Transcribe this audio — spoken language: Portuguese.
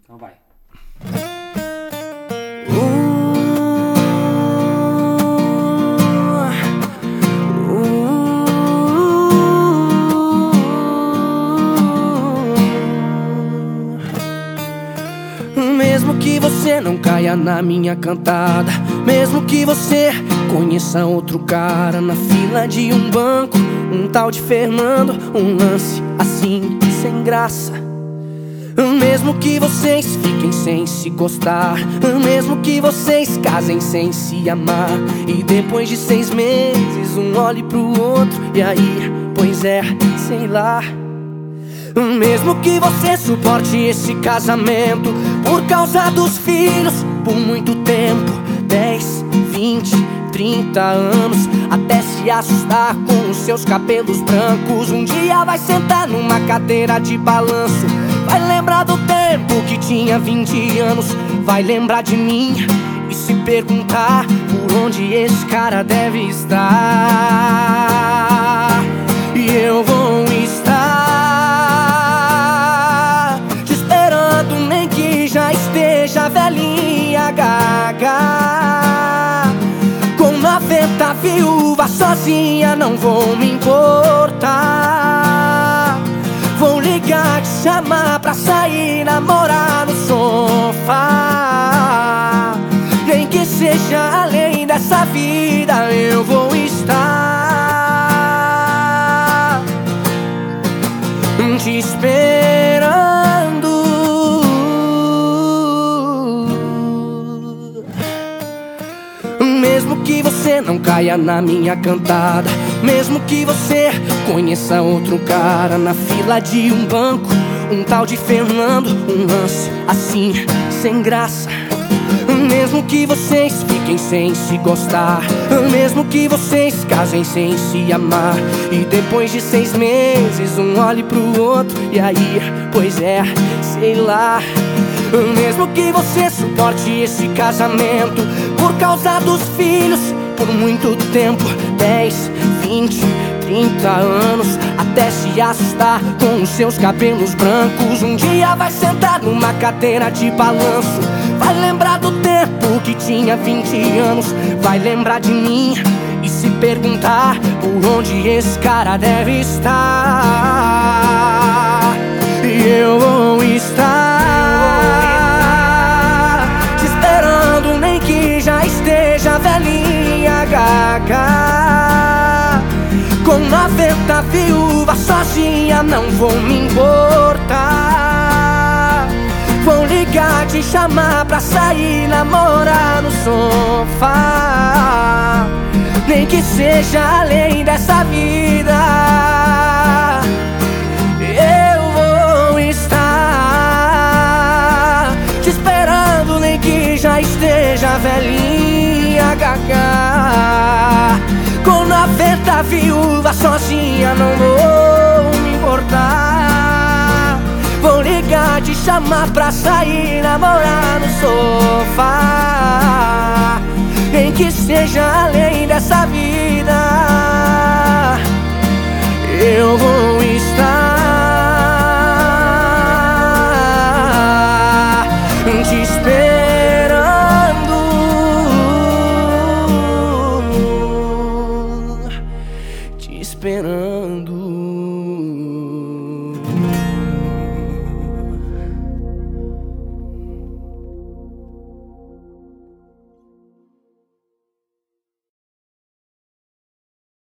Então vai. Mesmo que você não caia na minha cantada, mesmo que você conheça outro cara na fila de um banco, um tal de Fernando, um lance assim sem graça. Mesmo que vocês fiquem sem se gostar, mesmo que vocês casem sem se amar, e depois de 6 meses um olhe pro outro e aí, pois é, sei lá. Mesmo que você suporte esse casamento por causa dos filhos por muito tempo, 10, 20, 30 anos, até se assustar com os seus cabelos brancos. Um dia vai sentar numa cadeira de balanço, vai lembrar do tempo que tinha 20 anos, vai lembrar de mim e se perguntar por onde esse cara deve estar. E eu vou estar te esperando, nem que já esteja velhinha, gaga. Com 90 viúvas sozinha, não vou me importar. Vou ligar, te chamar pra sair, namorar no sofá. Nem que seja além dessa vida, eu vou estar te esperando. Mesmo que você não caia na minha cantada, mesmo que você conheça outro cara na fila de um banco, um tal de Fernando, um lance assim sem graça. Mesmo que vocês fiquem sem se gostar, mesmo que vocês casem sem se amar, e depois de 6 meses um olhe pro outro e aí, pois é, sei lá. Mesmo que você suporte esse casamento por causa dos filhos por muito tempo, 10, 20, 30 anos, até se assustar com os seus cabelos brancos. Um dia vai sentar numa cadeira de balanço, vai lembrar do tempo que tinha 20 anos, vai lembrar de mim e se perguntar por onde esse cara deve estar. E eu vou estar te esperando, nem que já esteja velhinha, gaga. Com 90 viúvas sozinha, não vou me importar. Vou ligar, te chamar pra sair, namorar no sofá. Nem que seja além dessa vida, eu vou estar te esperando, nem que já esteja velhinha, gaga. Com 90 viúvas sozinha, não vou me importar. Vou ligar, te chamar pra sair, namorar no sofá. Nem que seja além dessa vida, eu vou estar